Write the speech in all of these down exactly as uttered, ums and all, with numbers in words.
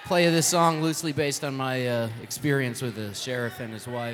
play this song loosely based on my uh, experience with the sheriff and his wife.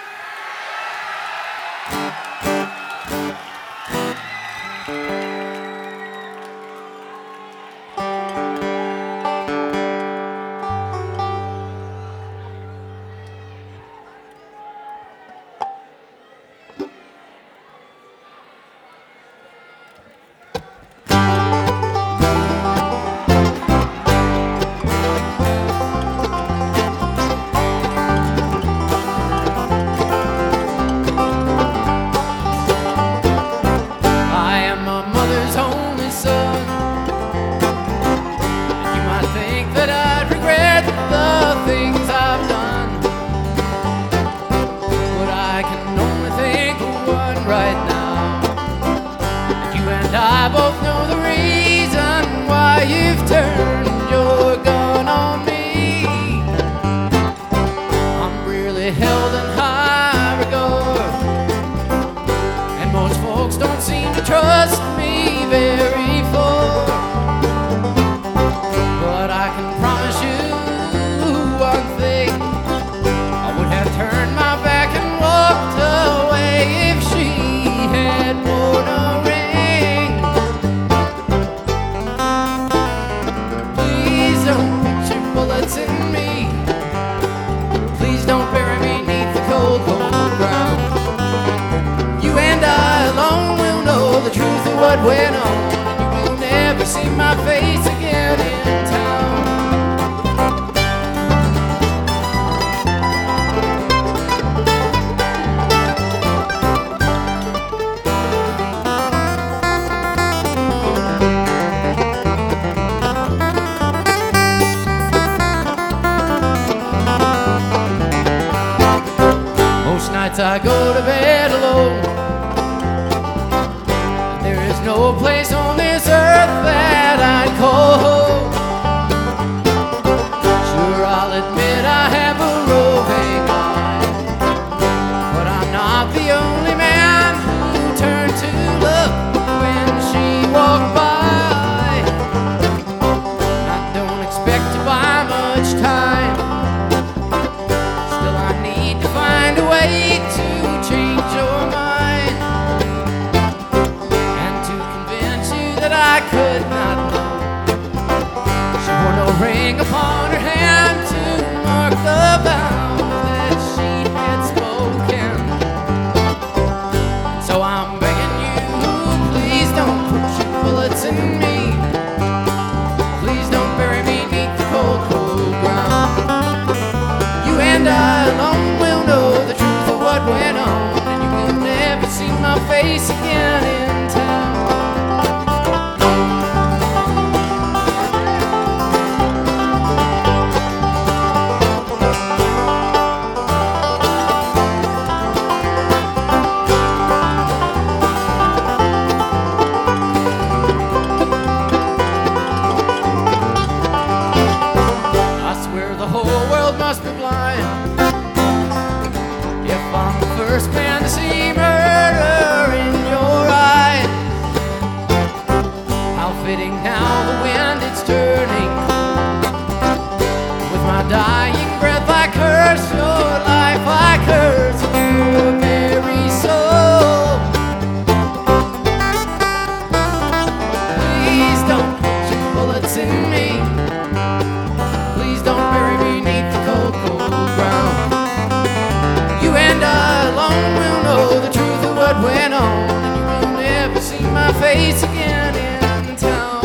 I go to bed alone. There is no place on this earth that I'd call home. Sure, I'll admit I have a roving eye, but I'm not the only man who turned to look when she walked by. I don't expect to buy much time. Still, I need to find a way to change your mind and to convince you that I could not know. She wore no ring upon her hand to mark the vow that she had spoken. So I'm begging you, please don't put your bullets in me. Please don't bury me beneath the cold, cold ground. You and I alone will know the truth of what went on, and you will never see my face again in town. I swear the whole world must be blind if I'm the first man to see murder in your eyes. How fitting now the wind it's turning cold. With my dying breath I curse your life, I curse your very soul. Please don't put your bullets in me. Please don't bury me beneath the cold, cold ground. You and I alone will know the truth of what went on, and you will never see my face again in town.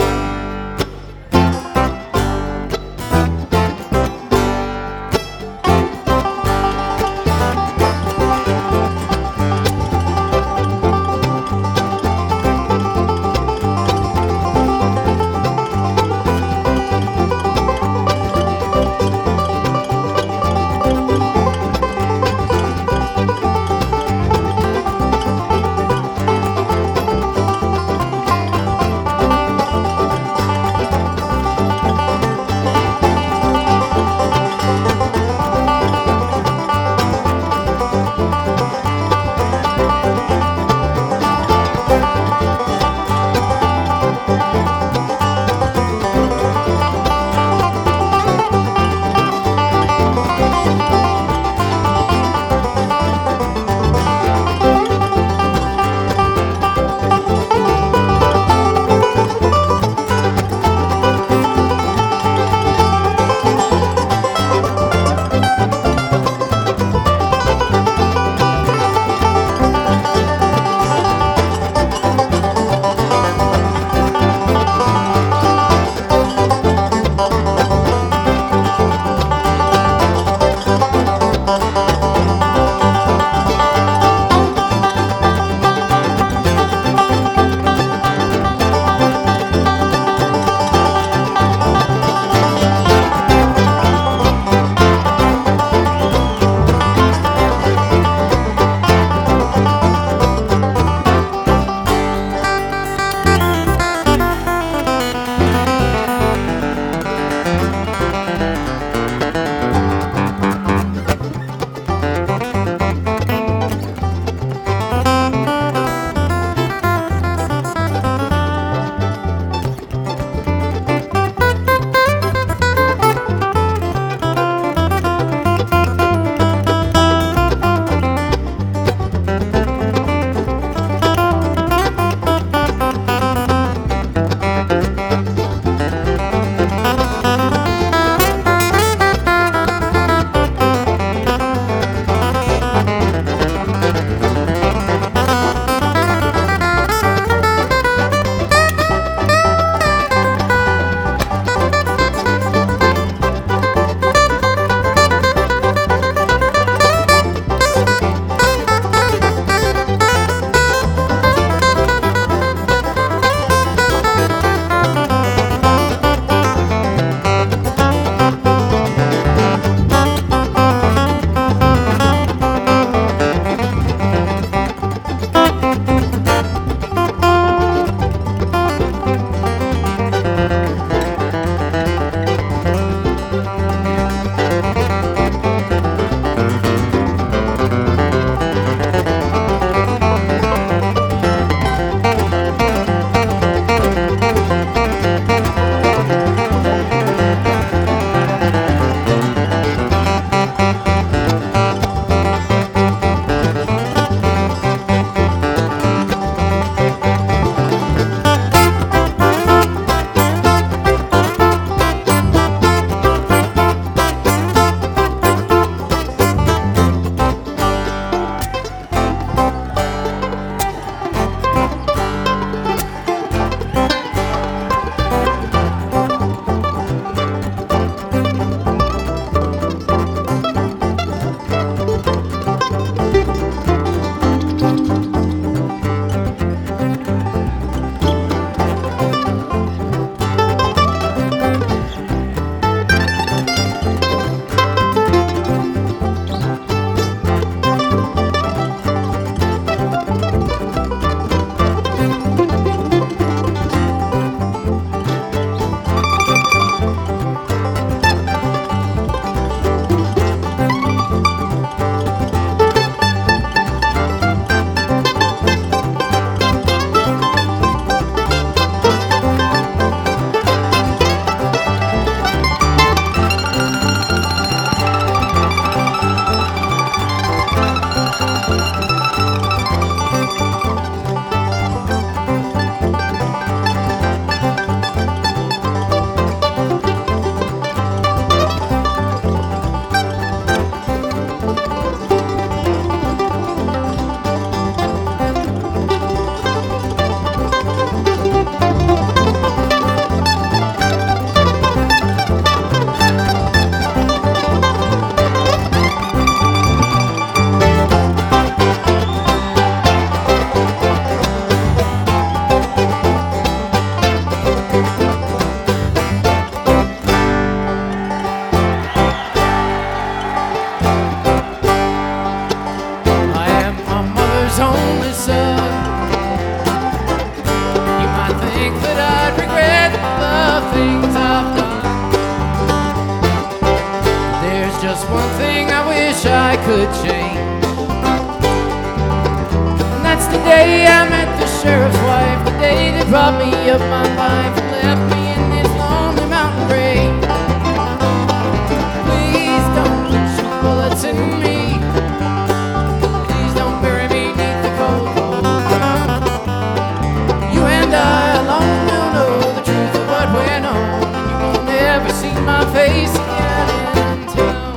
just one thing I wish I could change. And that's the day I met the sheriff's wife, the day that brought me up my life and left me in this lonely mountain grave. Please don't shoot bullets in me. Please don't bury me beneath the cold, cold ground. You and I alone will know the truth of what went on. You will never see my face again in town.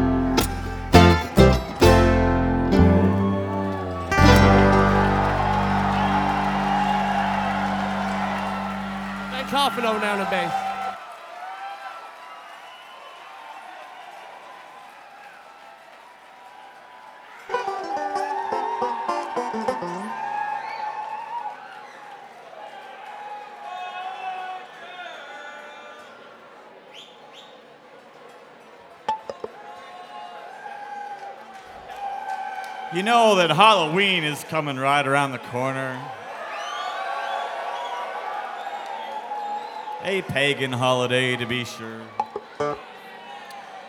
Ben Coffino now on the bass. You know that Halloween is coming right around the corner. A pagan holiday, to be sure.